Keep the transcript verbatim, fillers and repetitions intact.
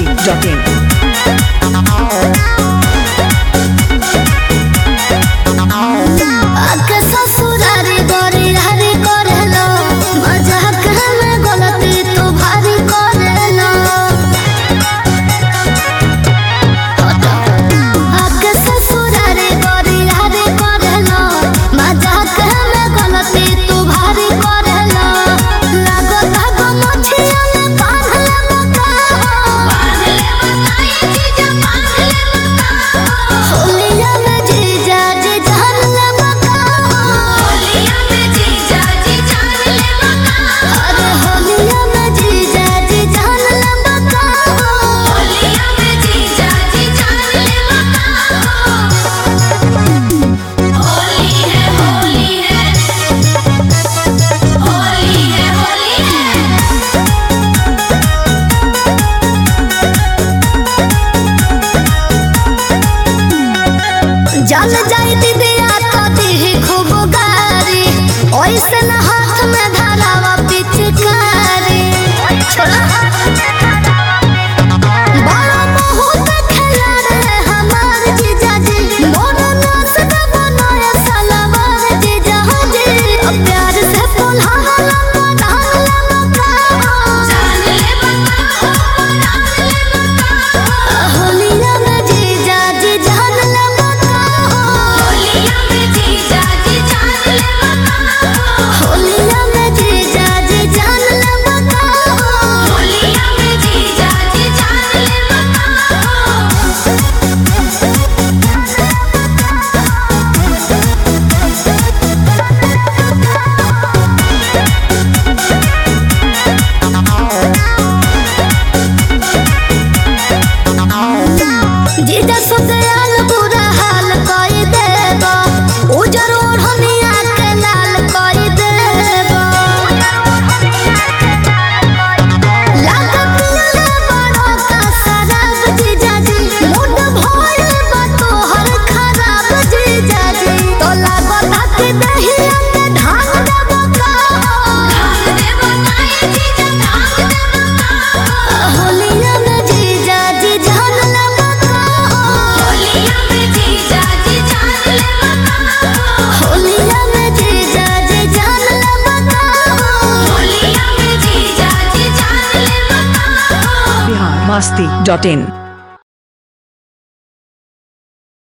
Dot in. जल जाई दिदिया तो दी खूब गारी, ओइसे न हाथ में धरावा पिचकारी। बड़ा बहुत खेला रे हमार जीजा जी, मोर नाच के बनाए सलवार जीजा जी। अब प्यार से बोला लंबा डाल ले मका, जान ले मका, डाल ले मका। होलिया में जीजा जी जान ले मका, होलिया में जीजा जी जान ले मका, होलिया में जीजा जी जान ले मका, होलिया में जीजा जी जान ले मका। जीजा सुदयाल बुरा हाल कोई देबा, उजर ओढ़निया के लाल कोई देबा। लागत पियले बड़ा का शराब जीजा जी, मूड भइल बा तोहर खराब जीजा जी। तो लागत हाथ दहिया के ढाल देबा का, ढाल देबा का ए जीजा ढाल देबा का। होलिया में जीजा जी जान ले मका, होलिया में जीजा जी जान ले मका, होलिया में जीजा जी जान ले मका, होलिया में जीजा जी जान ले मका। बिहार मस्ती डॉट इन।